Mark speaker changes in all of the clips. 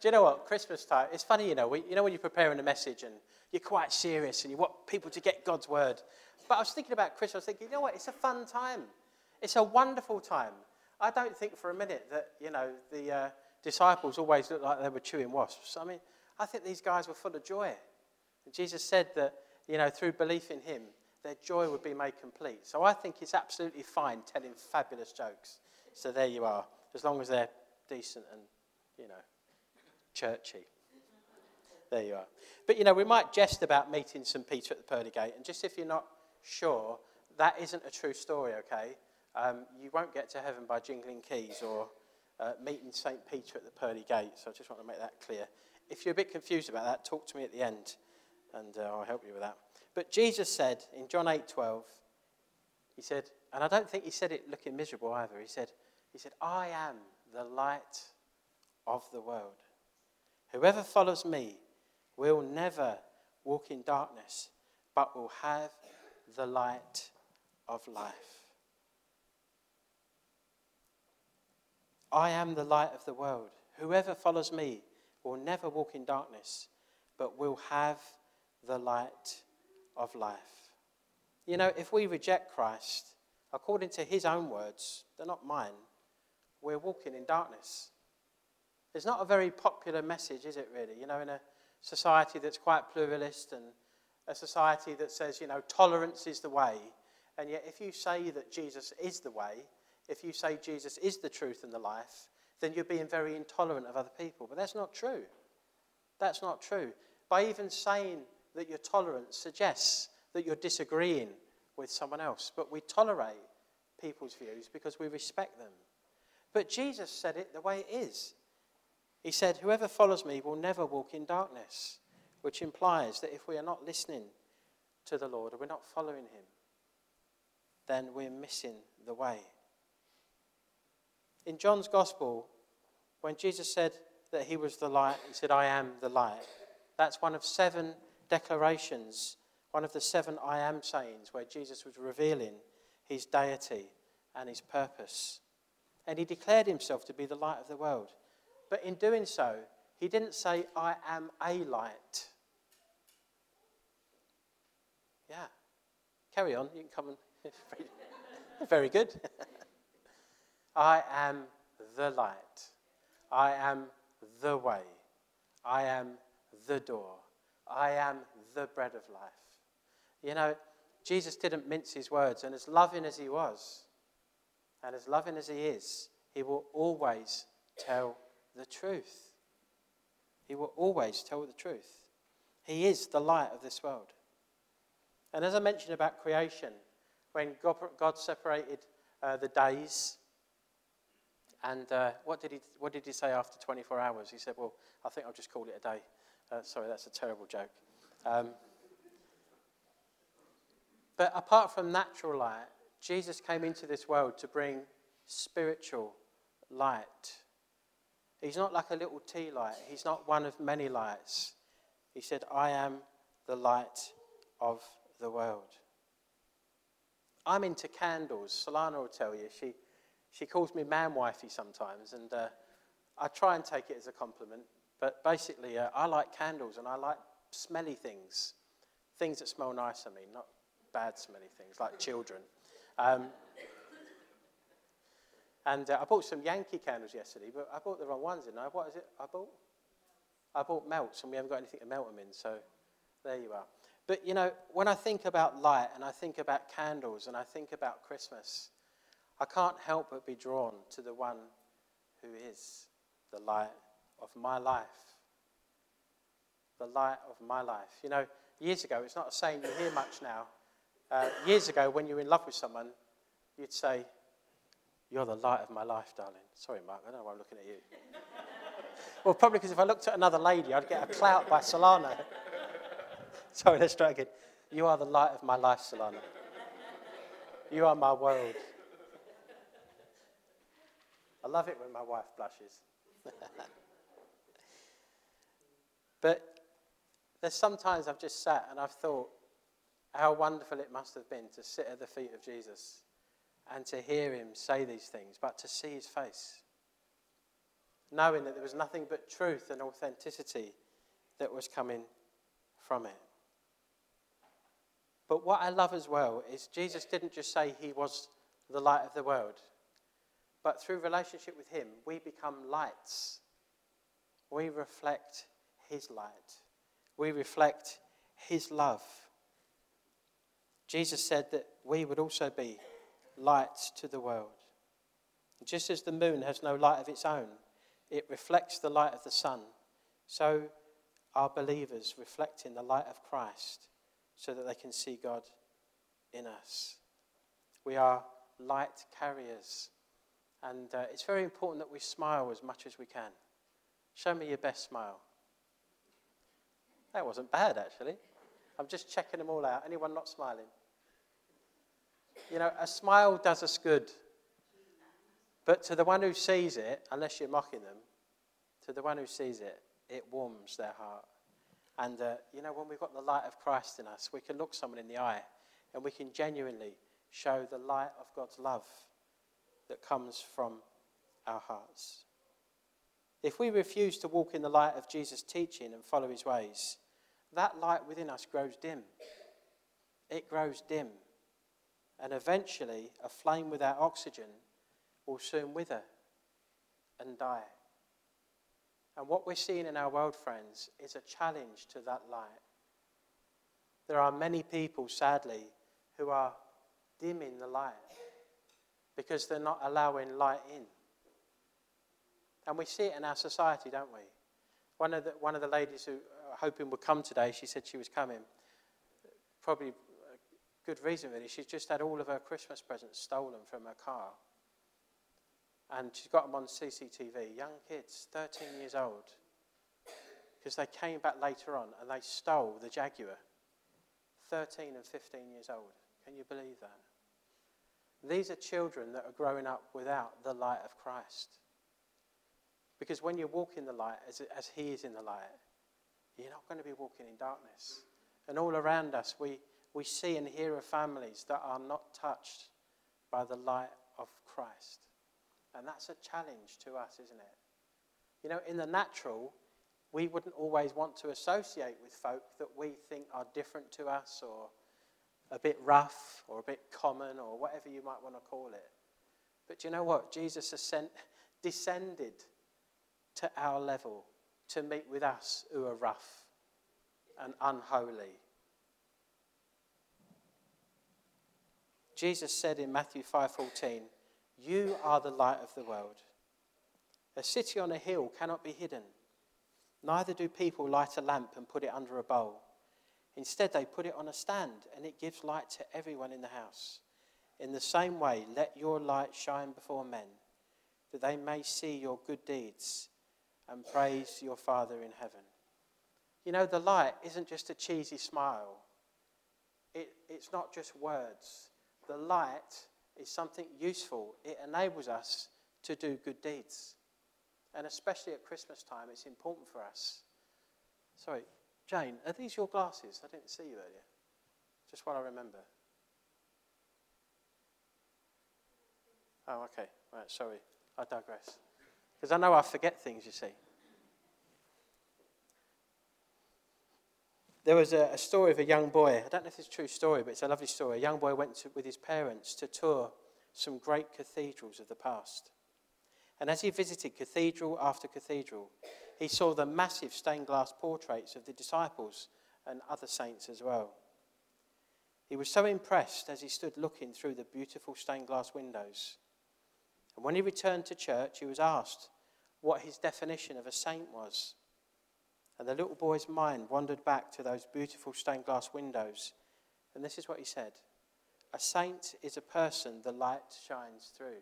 Speaker 1: Do you know what? Christmas time, it's funny, when you're preparing a message and you're quite serious and you want people to get God's word. But I was thinking about Christmas, I was thinking, you know what? It's a fun time. It's a wonderful time. I don't think for a minute that, the disciples always looked like they were chewing wasps. I mean, I think these guys were full of joy. And Jesus said that, through belief in him, their joy would be made complete. So I think it's absolutely fine telling fabulous jokes. So there you are, as long as they're decent and, churchy. There you are. But, we might jest about meeting St. Peter at the pearly gate. And just if you're not sure, that isn't a true story, okay? You won't get to heaven by jingling keys or meeting St. Peter at the pearly gate. So I just want to make that clear. If you're a bit confused about that, talk to me at the end, and I'll help you with that. But Jesus said in John 8:12, he said, and I don't think he said it looking miserable either. He said, I am the light of the world. Whoever follows me will never walk in darkness, but will have the light of life. I am the light of the world. Whoever follows me will never walk in darkness, but will have the light of life. If we reject Christ, according to his own words, they're not mine, we're walking in darkness. It's not a very popular message, is it really? In a society that's quite pluralist and a society that says, tolerance is the way. And yet if you say that Jesus is the way, if you say Jesus is the truth and the life, then you're being very intolerant of other people. But that's not true. That's not true. By even saying that you're tolerant suggests that you're disagreeing with someone else. But we tolerate people's views because we respect them. But Jesus said it the way it is. He said, whoever follows me will never walk in darkness, which implies that if we are not listening to the Lord or we're not following him, then we're missing the way. In John's Gospel, when Jesus said that he was the light, he said, I am the light. That's one of 7 declarations, one of the 7 I am sayings where Jesus was revealing his deity and his purpose. And he declared himself to be the light of the world. But in doing so, he didn't say, I am a light. Yeah. Carry on. You can come and... Very good. I am the light. I am the way. I am the door. I am the bread of life. Jesus didn't mince his words, and as loving as he was, and as loving as he is, he will always tell the truth. He will always tell the truth. He is the light of this world. And as I mentioned about creation, when God separated the days, and what did he say after 24 hours? He said, well, I think I'll just call it a day. Sorry, that's a terrible joke. But apart from natural light, Jesus came into this world to bring spiritual light. He's not like a little tea light. He's not one of many lights. He said, I am the light of the world. I'm into candles. Solana will tell you. She calls me man-wifey sometimes, and I try and take it as a compliment. But basically, I like candles, and I like smelly things. Things that smell nice, not bad smelly things, like children. And I bought some Yankee candles yesterday, but I bought the wrong ones, didn't I? What is it I bought? I bought melts, and we haven't got anything to melt them in, so there you are. But, when I think about light, and I think about candles, and I think about Christmas, I can't help but be drawn to the one who is the light of my life. The light of my life. Years ago, it's not a saying you hear much now. Years ago, when you were in love with someone, you'd say, you're the light of my life, darling. Sorry, Mark, I don't know why I'm looking at you. Well, probably because if I looked at another lady, I'd get a clout by Solana. Sorry, let's try again. You are the light of my life, Solana. You are my world. I love it when my wife blushes. But there's sometimes I've just sat and I've thought how wonderful it must have been to sit at the feet of Jesus and to hear him say these things, but to see his face. knowing that there was nothing but truth and authenticity that was coming from it. But what I love as well is Jesus didn't just say he was the light of the world, but through relationship with him, we become lights. We reflect his light. We reflect his love. Jesus said that we would also be lights to the world. Just as the moon has no light of its own, it reflects the light of the sun, so are believers reflecting the light of Christ so that they can see God in us. We are light carriers, and it's very important that we smile as much as we can. Show me your best smile. That wasn't bad, actually. I'm just checking them all out. Anyone not smiling? You know, a smile does us good. But to the one who sees it, unless you're mocking them, to the one who sees it, it warms their heart. And, when we've got the light of Christ in us, we can look someone in the eye and we can genuinely show the light of God's love that comes from our hearts. If we refuse to walk in the light of Jesus' teaching and follow his ways, that light within us grows dim. It grows dim. And eventually, a flame without oxygen will soon wither and die. And what we're seeing in our world, friends, is a challenge to that light. There are many people, sadly, who are dimming the light because they're not allowing light in. And we see it in our society, don't we? One of the ladies who hoping would come today, she said she was coming. Probably a good reason, really. She's just had all of her Christmas presents stolen from her car. And she's got them on CCTV. Young kids, 13 years old. Because they came back later on and they stole the Jaguar. 13 and 15 years old. Can you believe that? These are children that are growing up without the light of Christ. Because when you walk in the light, as he is in the light, you're not going to be walking in darkness. And all around us, we see and hear of families that are not touched by the light of Christ. And that's a challenge to us, isn't it? You know, in the natural, we wouldn't always want to associate with folk that we think are different to us or a bit rough or a bit common or whatever you might want to call it. But you know what? Jesus descended to our level to meet with us who are rough and unholy. Jesus said in Matthew 5:14, "You are the light of the world. A city on a hill cannot be hidden. Neither do people light a lamp and put it under a bowl. Instead, they put it on a stand, and it gives light to everyone in the house. In the same way, let your light shine before men, that they may see your good deeds and praise your Father in heaven." You know, the light isn't just a cheesy smile. It's not just words. The light is something useful. It enables us to do good deeds. And especially at Christmas time, it's important for us. Sorry, Jane, are these your glasses? I didn't see you earlier. Just what I remember. Oh, okay. Right, sorry. I digress. Because I know I forget things, you see. There was a story of a young boy. I don't know if it's a true story, but it's a lovely story. A young boy went with his parents to tour some great cathedrals of the past. And as he visited cathedral after cathedral, he saw the massive stained glass portraits of the disciples and other saints as well. He was so impressed as he stood looking through the beautiful stained glass windows. And when he returned to church, he was asked what his definition of a saint was. And the little boy's mind wandered back to those beautiful stained glass windows. And this is what he said: "A saint is a person the light shines through."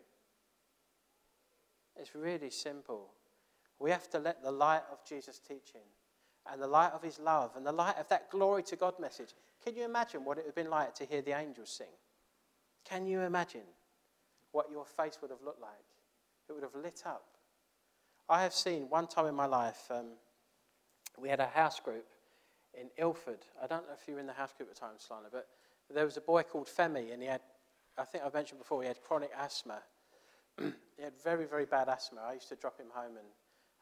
Speaker 1: It's really simple. We have to let the light of Jesus' teaching and the light of his love and the light of that glory to God message. Can you imagine what it would have been like to hear the angels sing? Can you imagine what your face would have looked like? It would have lit up. I have seen one time in my life, we had a house group in Ilford. I don't know if you were in the house group at the time, Slana, but there was a boy called Femi, and he had, I think I've mentioned before, he had chronic asthma. He had very, very bad asthma. I used to drop him home, and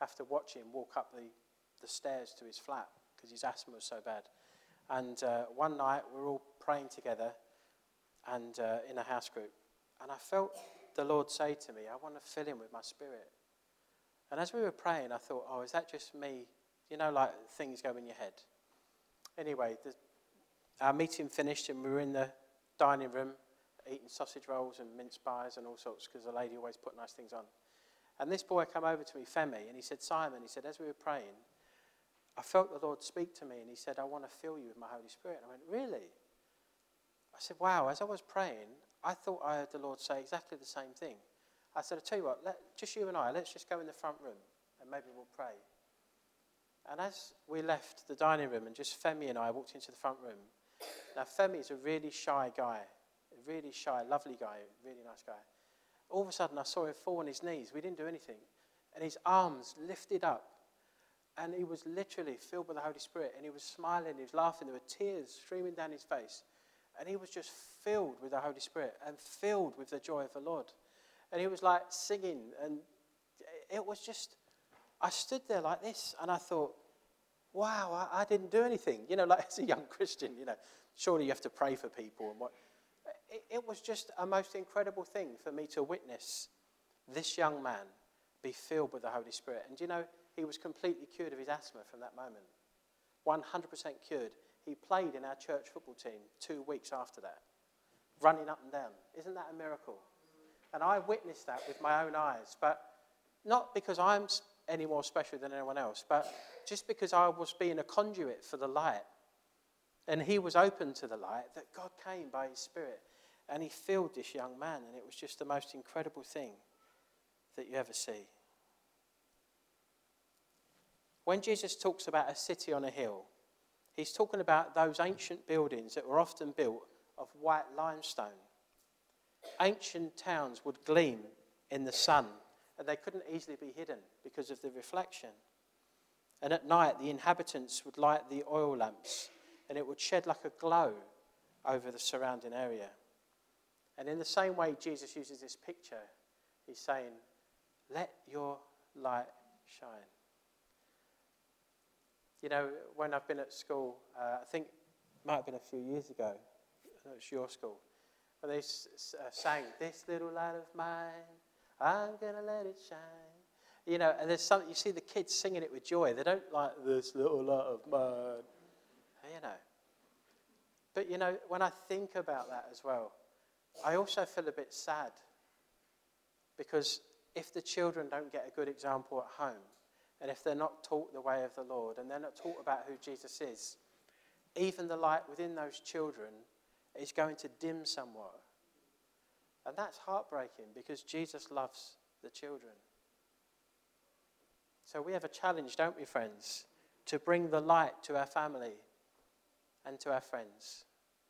Speaker 1: have to watch him walk up the stairs to his flat because his asthma was so bad. And one night we were all praying together and in a house group. And I felt the Lord say to me, I want to fill him with my spirit. And as we were praying, I thought, oh, is that just me? You know, like things go in your head. Anyway, our meeting finished and we were in the dining room eating sausage rolls and mince pies and all sorts because the lady always put nice things on. And this boy came over to me, Femi, and he said, Simon, he said, as we were praying, I felt the Lord speak to me and he said, I want to fill you with my Holy Spirit. And I went, really? I said, wow, as I was praying, I thought I heard the Lord say exactly the same thing. I said, I'll tell you what, just you and I, let's just go in the front room and maybe we'll pray. And as we left the dining room and just Femi and I walked into the front room, now Femi is a really shy guy, a really shy, lovely guy, a really nice guy. All of a sudden I saw him fall on his knees. We didn't do anything. And his arms lifted up. And he was literally filled with the Holy Spirit. And he was smiling, he was laughing. There were tears streaming down his face. And he was just filled with the Holy Spirit and filled with the joy of the Lord. And he was like singing. And it was just, I stood there like this. And I thought, wow, I didn't do anything. You know, like as a young Christian, you know, surely you have to pray for people and what. It was just a most incredible thing for me to witness this young man be filled with the Holy Spirit. And you know, he was completely cured of his asthma from that moment. 100% cured. He played in our church football team 2 weeks after that, running up and down. Isn't that a miracle? And I witnessed that with my own eyes, but not because I'm any more special than anyone else, but just because I was being a conduit for the light. And he was open to the light, that God came by his Spirit. And he filled this young man, and it was just the most incredible thing that you ever see. When Jesus talks about a city on a hill, he's talking about those ancient buildings that were often built of white limestone. Ancient towns would gleam in the sun, and they couldn't easily be hidden because of the reflection. And at night, the inhabitants would light the oil lamps, and it would shed like a glow over the surrounding area. And in the same way Jesus uses this picture, he's saying, let your light shine. You know, when I've been at school, I think it might have been a few years ago, it was your school, and they sang, this little light of mine, I'm going to let it shine. You know, and there's something, you see the kids singing it with joy. They don't like this little light of mine, you know. But, you know, when I think about that as well, I also feel a bit sad because if the children don't get a good example at home and if they're not taught the way of the Lord and they're not taught about who Jesus is, even the light within those children is going to dim somewhat. And that's heartbreaking because Jesus loves the children. So we have a challenge, don't we, friends, to bring the light to our family and to our friends.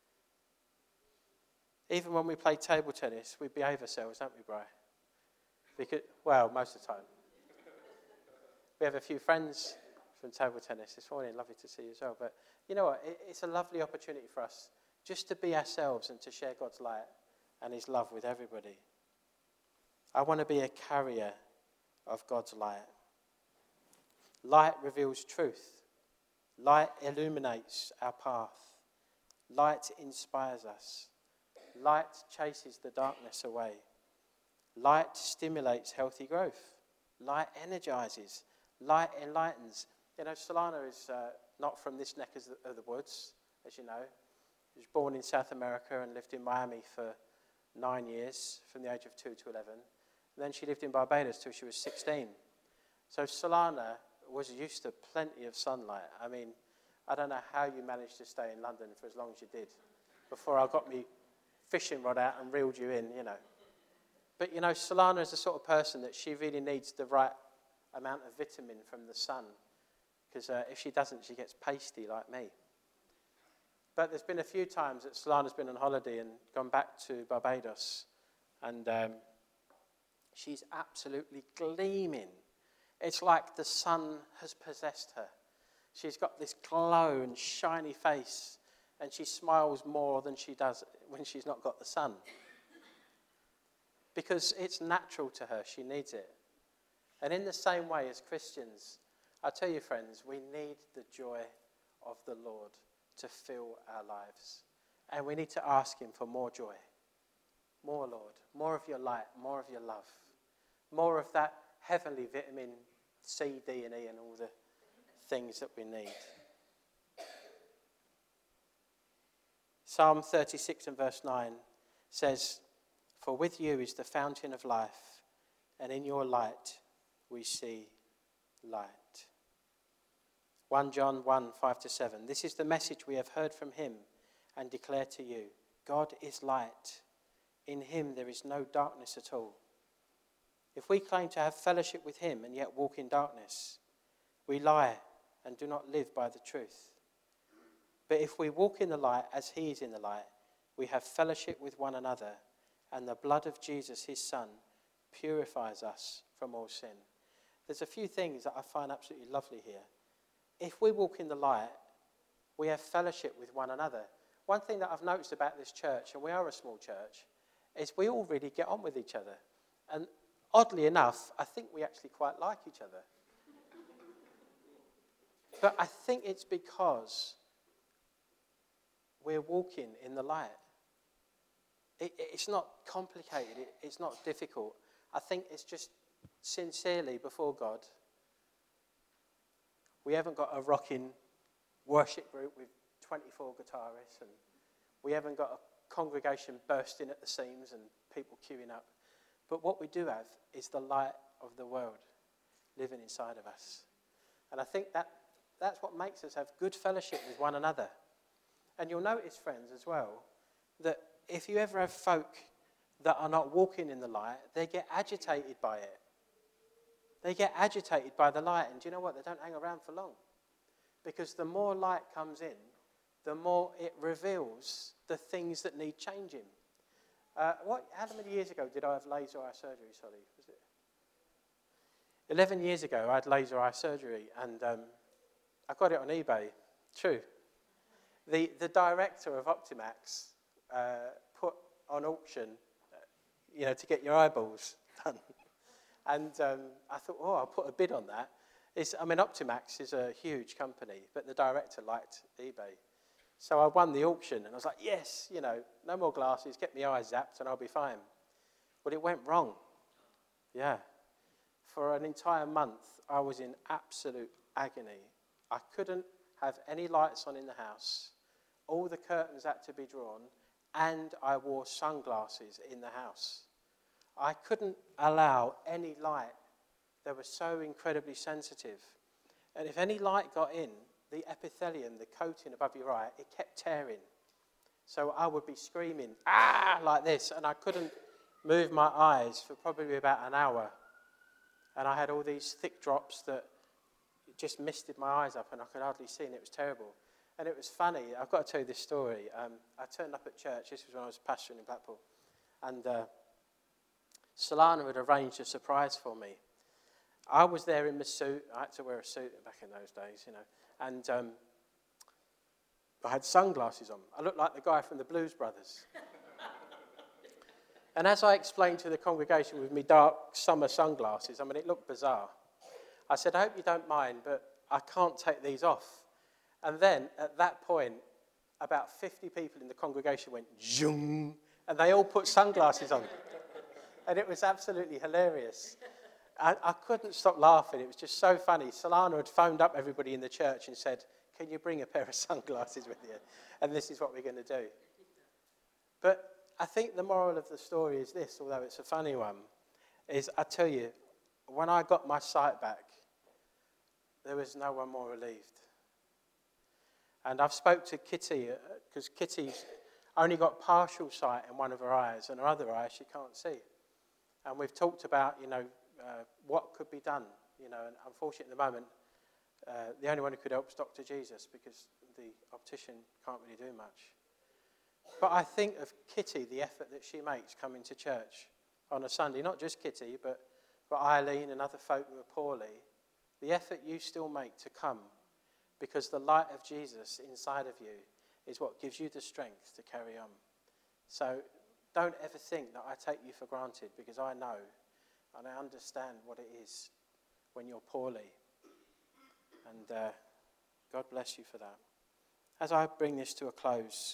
Speaker 1: Even when we play table tennis, we behave ourselves, don't we, Bri? Because, well, most of the time. We have a few friends from table tennis this morning. Lovely to see you as well. But you know what? It's a lovely opportunity for us just to be ourselves and to share God's light and his love with everybody. I want to be a carrier of God's light. Light reveals truth. Light illuminates our path. Light inspires us. Light chases the darkness away. Light stimulates healthy growth. Light energizes. Light enlightens. You know, Solana is not from this neck of the woods, as you know. She was born in South America and lived in Miami for 9 years, from the age of 2 to 11. And then she lived in Barbados till she was 16. So Solana was used to plenty of sunlight. I mean, I don't know how you managed to stay in London for as long as you did before I got me fishing rod out and reeled you in, you know. But, you know, Solana is the sort of person that she really needs the right amount of vitamin from the sun because if she doesn't, she gets pasty like me. But there's been a few times that Solana's been on holiday and gone back to Barbados and she's absolutely gleaming. It's like the sun has possessed her. She's got this glow and shiny face and she smiles more than she does when she's not got the sun. Because it's natural to her, she needs it. And in the same way as Christians, I tell you, friends, we need the joy of the Lord to fill our lives. And we need to ask him for more joy. More, Lord. More of your light. More of your love. More of that heavenly vitamin C, D, and E, and all the things that we need. Psalm 36 and verse 9 says, "For with you is the fountain of life, and in your light we see light." 1 John 1, 5-7. "This is the message we have heard from him and declare to you. God is light. In him there is no darkness at all. If we claim to have fellowship with him and yet walk in darkness, we lie and do not live by the truth. But if we walk in the light as he is in the light, we have fellowship with one another, and the blood of Jesus, his Son, purifies us from all sin." There's a few things that I find absolutely lovely here. If we walk in the light, we have fellowship with one another. One thing that I've noticed about this church, and we are a small church, is we all really get on with each other. And oddly enough, I think we actually quite like each other. But I think it's because we're walking in the light. It's not complicated. It's not difficult. I think it's just sincerely before God. We haven't got a rocking worship group with 24 guitarists, and we haven't got a congregation bursting at the seams and people queuing up. But what we do have is the light of the world living inside of us. And I think that's what makes us have good fellowship with one another. And you'll notice, friends, as well, that if you ever have folk that are not walking in the light, they get agitated by it. They get agitated by the light. And do you know what? They don't hang around for long. Because the more light comes in, the more it reveals the things that need changing. How many years ago did I have laser eye surgery, Solly? Was it 11 years ago? I had laser eye surgery, and I got it on eBay. True. The director of Optimax put on auction, to get your eyeballs done. And I thought, I'll put a bid on that. Optimax is a huge company, but the director liked eBay. So I won the auction, and I was like, yes, no more glasses, get my eyes zapped, and I'll be fine. But it went wrong. Yeah. For an entire month, I was in absolute agony. I couldn't have any lights on in the house. All the curtains had to be drawn, and I wore sunglasses in the house. I couldn't allow any light. They were so incredibly sensitive. And if any light got in, the epithelium, the coating above your eye, it kept tearing. So I would be screaming, like this, and I couldn't move my eyes for probably about an hour. And I had all these thick drops that just misted my eyes up, and I could hardly see, and it was terrible. And it was funny. I've got to tell you this story. I turned up at church. This was when I was pastoring in Blackpool. And Solana had arranged a surprise for me. I was there in my suit. I had to wear a suit back in those days, And I had sunglasses on. I looked like the guy from the Blues Brothers. And as I explained to the congregation with my dark summer sunglasses, it looked bizarre. I said, I hope you don't mind, but I can't take these off. And then, at that point, about 50 people in the congregation went, zoom, and they all put sunglasses on. And it was absolutely hilarious. I couldn't stop laughing. It was just so funny. Solana had phoned up everybody in the church and said, can you bring a pair of sunglasses with you? And this is what we're going to do. But I think the moral of the story is this, although it's a funny one, is I tell you, when I got my sight back, there was no one more relieved. And I've spoke to Kitty, because Kitty's only got partial sight in one of her eyes, and her other eye she can't see. And we've talked about, what could be done, and unfortunately at the moment, the only one who could help is Dr. Jesus, because the optician can't really do much. But I think of Kitty, the effort that she makes coming to church on a Sunday, not just Kitty, but Eileen and other folk who are poorly, the effort you still make to come, because the light of Jesus inside of you is what gives you the strength to carry on. So don't ever think that I take you for granted, because I know and I understand what it is when you're poorly. And God bless you for that. As I bring this to a close,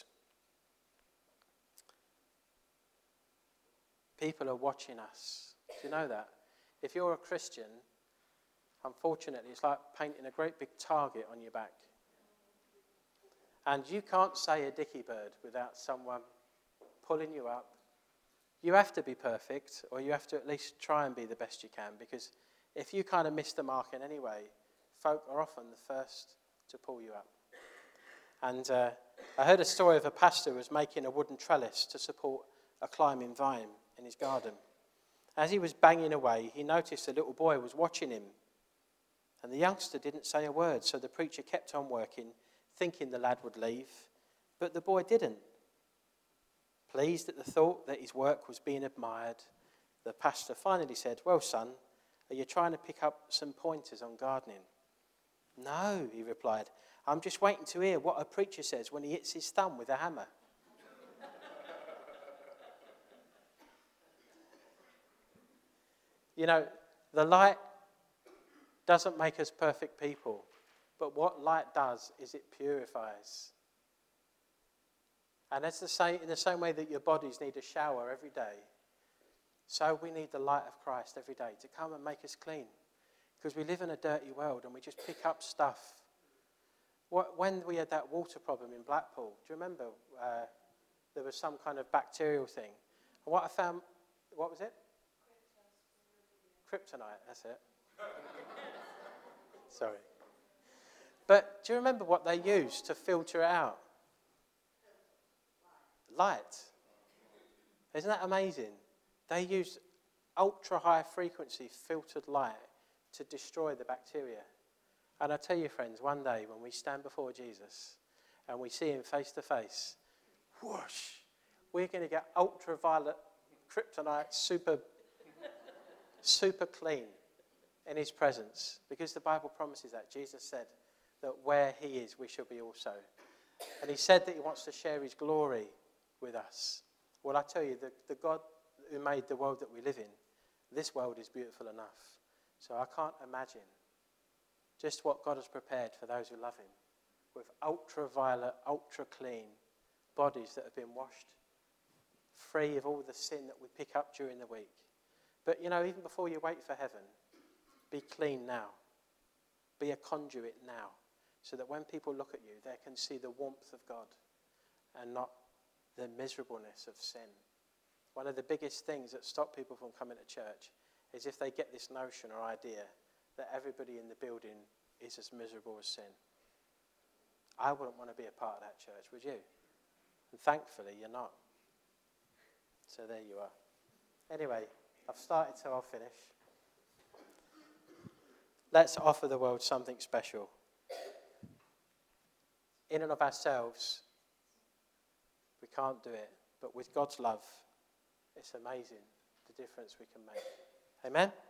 Speaker 1: people are watching us. Do you know that? If you're a Christian, unfortunately, it's like painting a great big target on your back. And you can't say a dicky bird without someone pulling you up. You have to be perfect, or you have to at least try and be the best you can, because if you kind of miss the mark in any way, folk are often the first to pull you up. And I heard a story of a pastor who was making a wooden trellis to support a climbing vine in his garden. As he was banging away, he noticed a little boy was watching him. And the youngster didn't say a word, so the preacher kept on working, thinking the lad would leave, but the boy didn't. Pleased at the thought that his work was being admired, the pastor finally said, "Well, son, are you trying to pick up some pointers on gardening?" "No," he replied. "I'm just waiting to hear what a preacher says when he hits his thumb with a hammer." You know, the light doesn't make us perfect people, but what light does is it purifies. And it's in the same way that your bodies need a shower every day, so we need the light of Christ every day to come and make us clean. Because we live in a dirty world and we just pick up stuff. When we had that water problem in Blackpool, do you remember there was some kind of bacterial thing? And what I found, what was it? Kryptonite, that's it. Sorry. But do you remember what they used to filter it out? Light. Isn't that amazing? They used ultra-high frequency filtered light to destroy the bacteria. And I tell you, friends, one day when we stand before Jesus and we see him face to face, whoosh, we're going to get ultraviolet kryptonite super clean in his presence, because the Bible promises that. Jesus said that where he is, we shall be also. And he said that he wants to share his glory with us. Well, I tell you, the God who made the world that we live in, this world is beautiful enough. So I can't imagine just what God has prepared for those who love him, with ultraviolet, ultra clean bodies that have been washed free of all the sin that we pick up during the week. But, you know, even before you wait for heaven, be clean now. Be a conduit now, so that when people look at you, they can see the warmth of God and not the miserableness of sin. One of the biggest things that stop people from coming to church is if they get this notion or idea that everybody in the building is as miserable as sin. I wouldn't want to be a part of that church, would you? And thankfully, you're not. So there you are. Anyway, I've started, so I'll finish. Let's offer the world something special. In and of ourselves, we can't do it. But with God's love, it's amazing the difference we can make. Amen?